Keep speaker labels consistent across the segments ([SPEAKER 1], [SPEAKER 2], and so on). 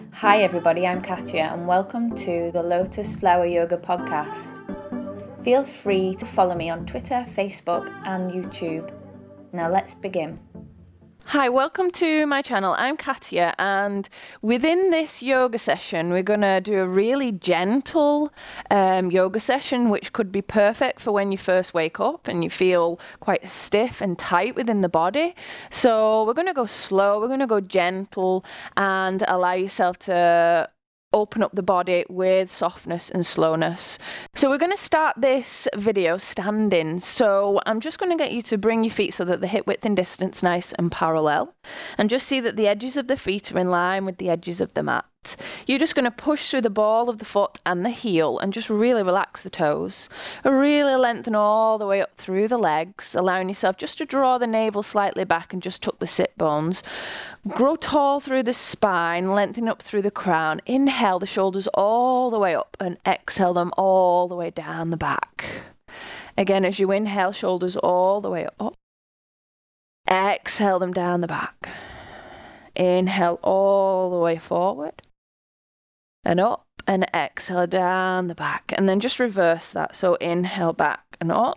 [SPEAKER 1] Hi everybody, I'm Katya and welcome to the Lotus Flower Yoga podcast. Feel free to follow me on Twitter, Facebook and YouTube. Now let's begin.
[SPEAKER 2] Hi, welcome to my channel. I'm Katya, and within this yoga session we're going to do a really gentle yoga session which could be perfect for when you first wake up and you feel quite stiff and tight within the body. So we're going to go slow, we're going to go gentle and allow yourself to open up the body with softness and slowness. So we're going to start this video standing. So I'm just going to get you to bring your feet so that the hip width and distance nice and parallel, and just see that the edges of the feet are in line with the edges of the mat. You're just going to push through the ball of the foot and the heel and just really relax the toes. Really lengthen all the way up through the legs, allowing yourself just to draw the navel slightly back and just tuck the sit bones. Grow tall through the spine, lengthen up through the crown. Inhale the shoulders all the way up and exhale them all the way down the back. Again, as you inhale, shoulders all the way up. Exhale them down the back. Inhale all the way forward and up, and exhale down the back. And then just reverse that. So inhale back and up.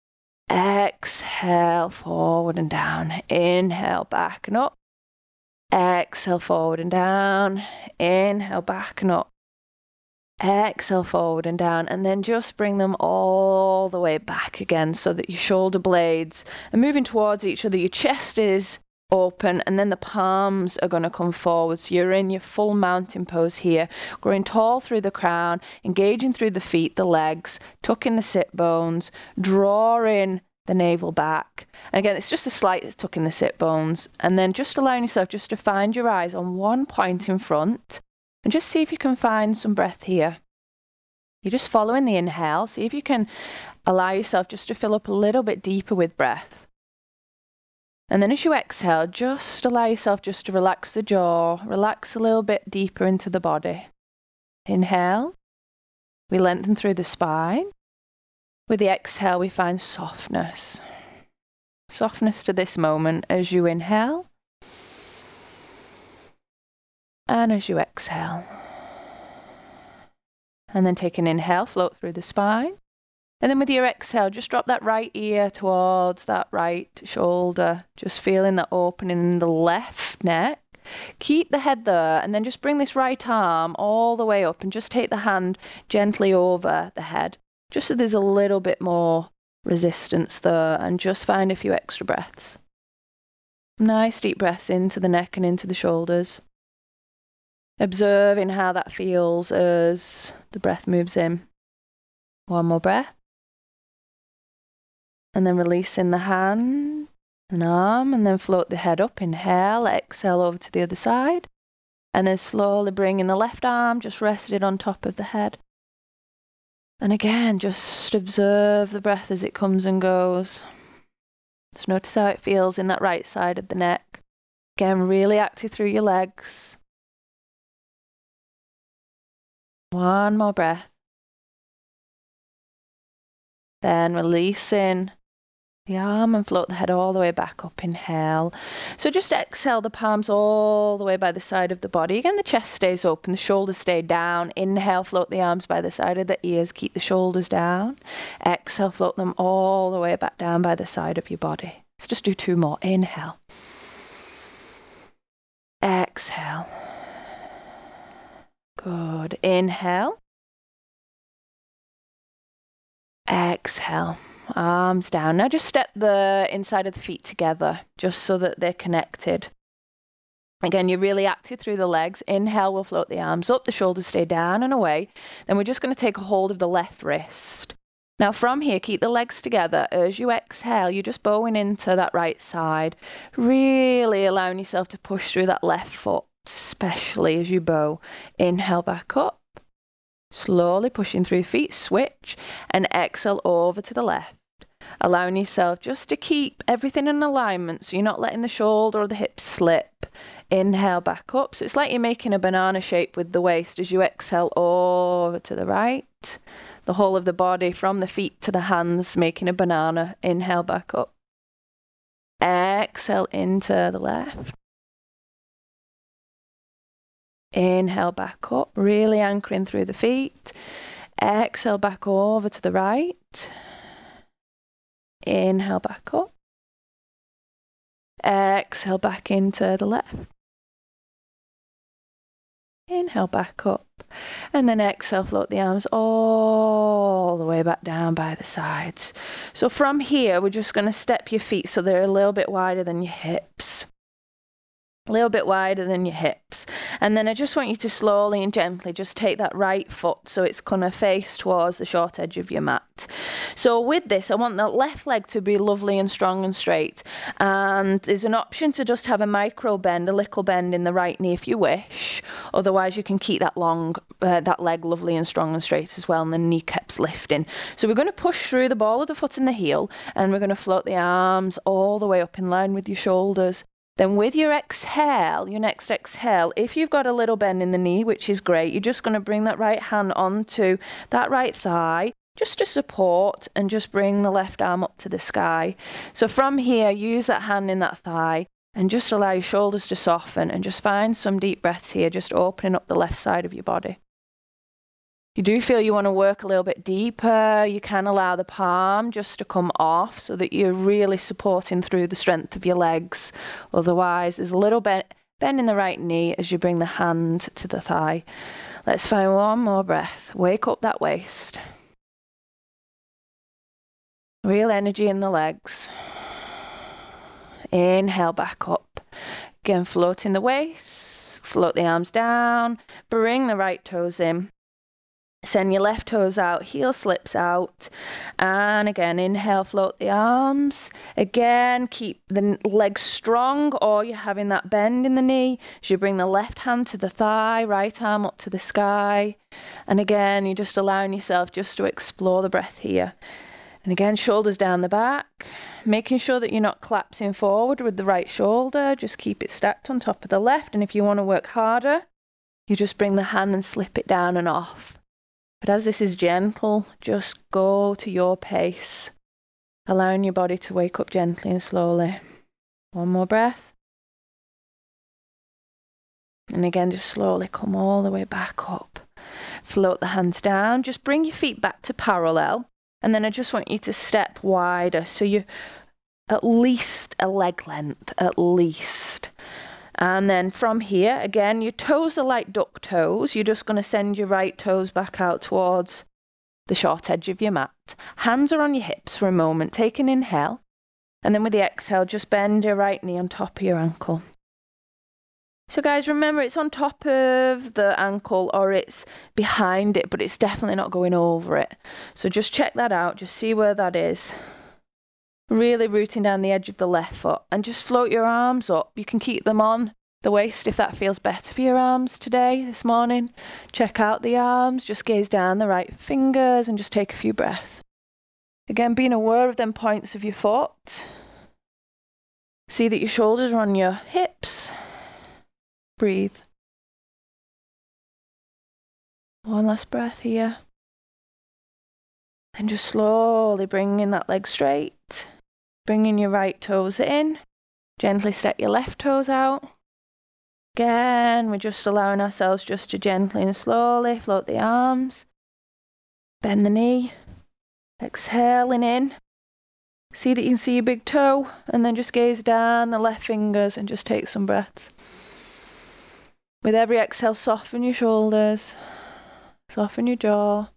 [SPEAKER 2] Exhale forward and down. Inhale back and up. Exhale forward and down. Inhale back and up. Exhale forward and down, and then just bring them all the way back again so that your shoulder blades are moving towards each other. Your chest is open, and then the palms are going to come forward. So you're in your full mountain pose here, growing tall through the crown, engaging through the feet, the legs, tucking the sit bones, drawing the navel back. And again, it's just a slight tuck in the sit bones, and then just allowing yourself just to find your eyes on one point in front and just see if you can find some breath here. You're just following the inhale. See if you can allow yourself just to fill up a little bit deeper with breath. And then as you exhale, just allow yourself just to relax the jaw, relax a little bit deeper into the body. Inhale, we lengthen through the spine. With the exhale, we find softness. Softness to this moment as you inhale and as you exhale. And then take an inhale, float through the spine. And then with your exhale, just drop that right ear towards that right shoulder, just feeling that opening in the left neck. Keep the head there, and then just bring this right arm all the way up and just take the hand gently over the head, just so there's a little bit more resistance there, and just find a few extra breaths. Nice deep breaths into the neck and into the shoulders. Observing how that feels as the breath moves in. One more breath. And then releasing the hand and arm, and then float the head up. Inhale, exhale over to the other side. And then slowly bringing the left arm, just rested on top of the head. And again, just observe the breath as it comes and goes. Just notice how it feels in that right side of the neck. Again, really active through your legs. One more breath. Then releasing the arm and float the head all the way back up. Inhale. So just exhale the palms all the way by the side of the body. Again, the chest stays open, the shoulders stay down. Inhale, float the arms by the side of the ears. Keep the shoulders down. Exhale, float them all the way back down by the side of your body. Let's just do two more. Inhale. Exhale. Good. Inhale. Exhale. Arms down. Now just step the inside of the feet together, just so that they're connected. Again, you're really active through the legs. Inhale, we'll float the arms up, the shoulders stay down and away. Then we're just going to take a hold of the left wrist. Now from here, keep the legs together. As you exhale, you're just bowing into that right side, really allowing yourself to push through that left foot, especially as you bow. Inhale back up. Slowly pushing through feet, switch, and exhale over to the left. Allowing yourself just to keep everything in alignment so you're not letting the shoulder or the hips slip. Inhale back up. So it's like you're making a banana shape with the waist as you exhale over to the right. The whole of the body from the feet to the hands making a banana. Inhale back up. Exhale into the left. Inhale back up, really anchoring through the feet. Exhale back over to the right. Inhale back up. Exhale back into the left. Inhale back up. And then exhale, float the arms all the way back down by the sides. So from here, we're just going to step your feet so they're a little bit wider than your hips. A little bit wider than your hips. And then I just want you to slowly and gently just take that right foot so it's going to face towards the short edge of your mat. So with this, I want that left leg to be lovely and strong and straight. And there's an option to just have a micro bend, a little bend in the right knee if you wish. Otherwise, you can keep that that leg lovely and strong and straight as well, and the kneecaps lifting. So we're going to push through the ball of the foot and the heel, and we're going to float the arms all the way up in line with your shoulders. Then with your exhale, your next exhale, if you've got a little bend in the knee, which is great, you're just going to bring that right hand onto that right thigh, just to support, and just bring the left arm up to the sky. So from here, use that hand in that thigh and just allow your shoulders to soften, and just find some deep breaths here, just opening up the left side of your body. You do feel you want to work a little bit deeper, you can allow the palm just to come off so that you're really supporting through the strength of your legs. Otherwise, there's a little bend in the right knee as you bring the hand to the thigh. Let's find one more breath. Wake up that waist. Real energy in the legs. Inhale back up. Again, floating the waist, float the arms down, bring the right toes in. Send your left toes out, heel slips out. And again, inhale, float the arms. Again, keep the legs strong, or you're having that bend in the knee. As you bring the left hand to the thigh, right arm up to the sky. And again, you're just allowing yourself just to explore the breath here. And again, shoulders down the back. Making sure that you're not collapsing forward with the right shoulder. Just keep it stacked on top of the left. And if you want to work harder, you just bring the hand and slip it down and off. But as this is gentle, just go to your pace, allowing your body to wake up gently and slowly. One more breath. And again, just slowly come all the way back up. Float the hands down. Just bring your feet back to parallel. And then I just want you to step wider. So you're at least a leg length, at least. And then from here, again, your toes are like duck toes. You're just going to send your right toes back out towards the short edge of your mat. Hands are on your hips for a moment. Take an inhale. And then with the exhale, just bend your right knee on top of your ankle. So guys, remember, it's on top of the ankle or it's behind it, but it's definitely not going over it. So just check that out. Just see where that is. Really rooting down the edge of the left foot, and just float your arms up. You can keep them on the waist if that feels better for your arms today, this morning. Check out the arms, just gaze down the right fingers and just take a few breaths. Again, being aware of them points of your foot. See that your shoulders are on your hips. Breathe. One last breath here. And just slowly bringing that leg straight. Bringing your right toes in. Gently step your left toes out. Again, we're just allowing ourselves just to gently and slowly float the arms. Bend the knee. Exhaling in. See that you can see your big toe. And then just gaze down the left fingers and just take some breaths. With every exhale, soften your shoulders. Soften your jaw.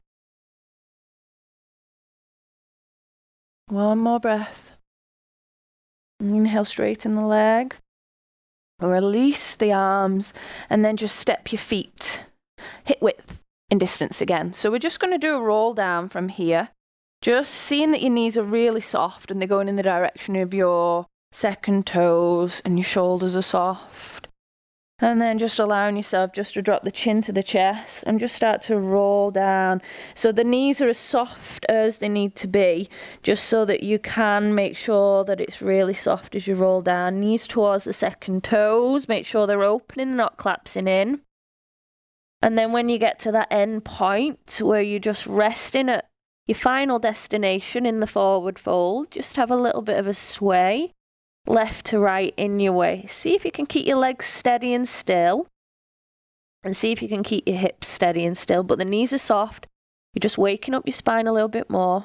[SPEAKER 2] One more breath. Inhale, straighten the leg. Release the arms and then just step your feet hip width in distance again. So we're just going to do a roll down from here. Just seeing that your knees are really soft and they're going in the direction of your second toes and your shoulders are soft. And then just allowing yourself just to drop the chin to the chest and just start to roll down. So the knees are as soft as they need to be, just so that you can make sure that it's really soft as you roll down. Knees towards the second toes, make sure they're opening, not collapsing in. And then when you get to that end point where you're just resting at your final destination in the forward fold, just have a little bit of a sway. Left to right in your waist. See if you can keep your legs steady and still. And see if you can keep your hips steady and still, but the knees are soft. You're just waking up your spine a little bit more.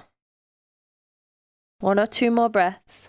[SPEAKER 2] 1 or 2 more breaths.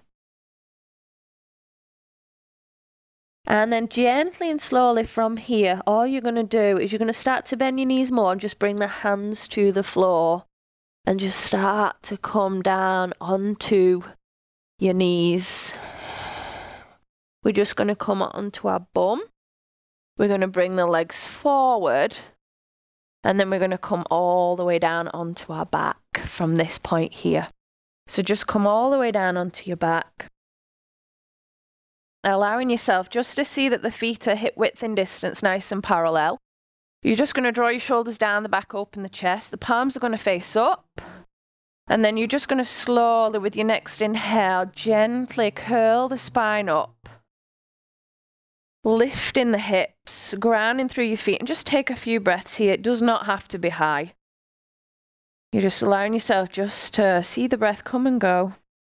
[SPEAKER 2] And then gently and slowly from here, all you're going to do is you're going to start to bend your knees more and just bring the hands to the floor and just start to come down onto your knees. We're just going to come onto our bum. We're going to bring the legs forward, and then we're going to come all the way down onto our back from this point here. So just come all the way down onto your back, allowing yourself just to see that the feet are hip width in distance, nice and parallel. You're just going to draw your shoulders down, the back open, the chest. The palms are going to face up. And then you're just going to slowly, with your next inhale, gently curl the spine up. Lifting the hips, grounding through your feet, and just take a few breaths here. It does not have to be high. You're just allowing yourself just to see the breath come and go.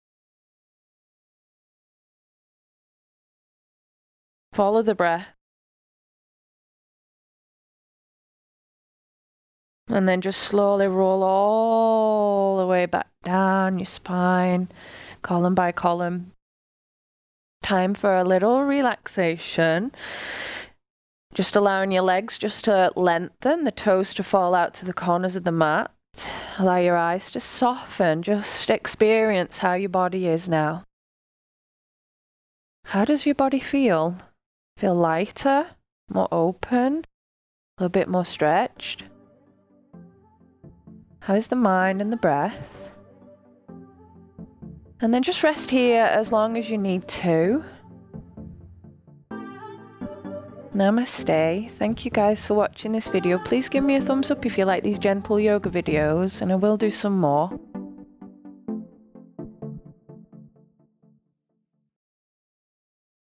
[SPEAKER 2] Follow the breath. And then just slowly roll all the way back down your spine, column by column. Time for a little relaxation. Just allowing your legs just to lengthen, the toes to fall out to the corners of the mat. Allow your eyes to soften. Just experience how your body is now. How does your body feel? Feel lighter, more open, a little bit more stretched? How's the mind and the breath? And then just rest here as long as you need to. Namaste. Thank you guys for watching this video. Please give me a thumbs up if you like these gentle yoga videos, and I will do some more.